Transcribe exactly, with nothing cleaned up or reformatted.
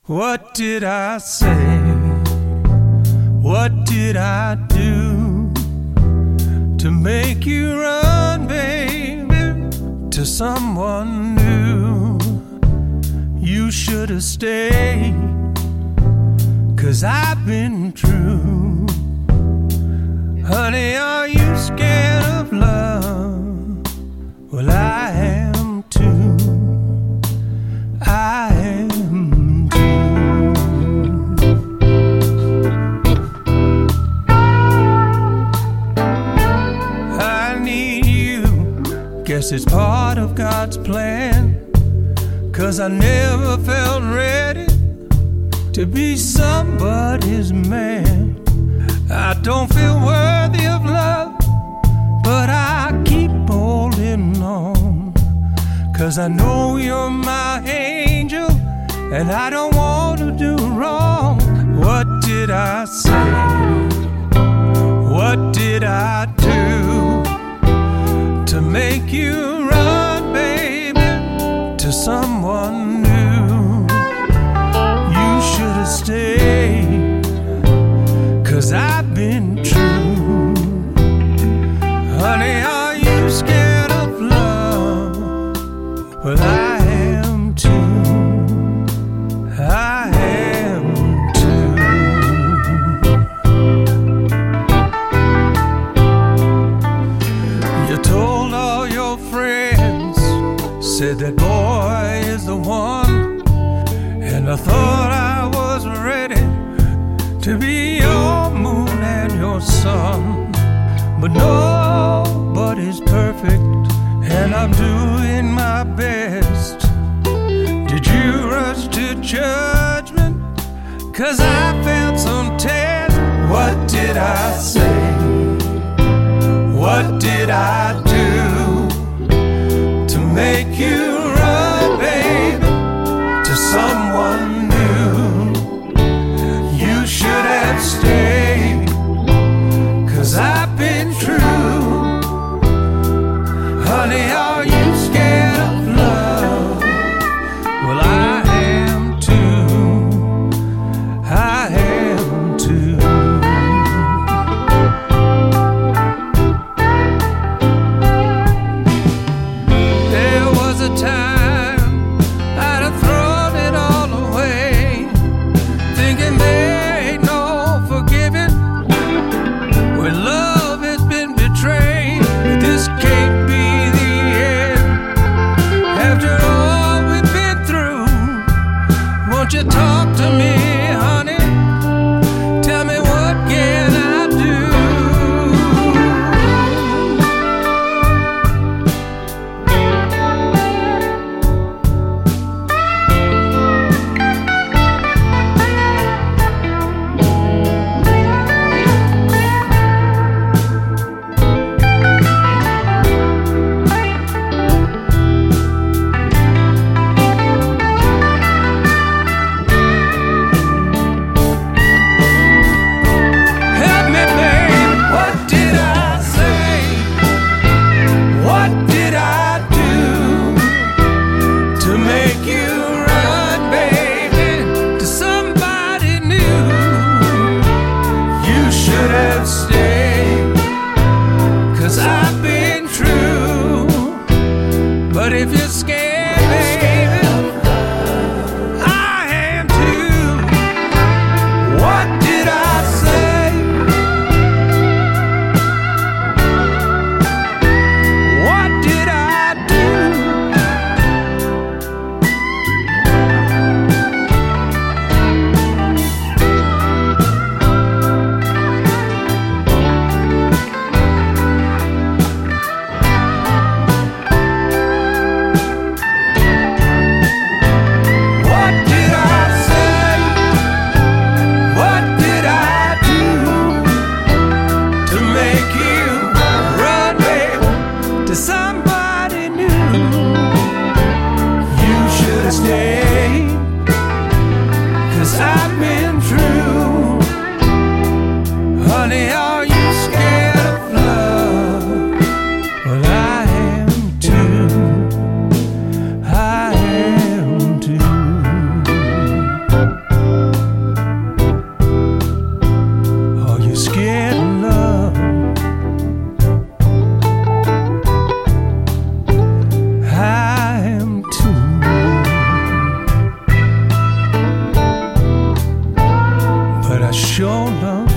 What did I say? What did I do to make you run, baby, to someone new? You should have stayed, 'cause I've been true. Honey, are you scared of love? Well, I am too. I am too. I need you. Guess it's part of God's plan, 'cause I never felt ready to be somebody's man. I don't feel worthy of love, but I keep holding on, 'cause I know you're my angel, and I don't want to do wrong. What did I say? What did I do to make you run, baby, to someone new? You should have stayed, 'cause I've been true. Honey, are you scared of love? Well, I am too. I am too. You told all your friends, said that boy is the one, and I thought I was ready to be your moon and your sun. But nobody's perfect, and I'm doing my best. Did you rush to judgment? 'Cause I felt some test. What did I say? What did I do to make you run, baby, to someone new? You should have stayed, 'cause I've been true. Honey, are you scared of love? Well, I am too. I am too. There was a time I'd have thrown it all away, thinking there ain't no forgiving when love has been betrayed. This can't be the end. After all we've been through, won't you talk to me, honey? Tell me, what can I do? sure love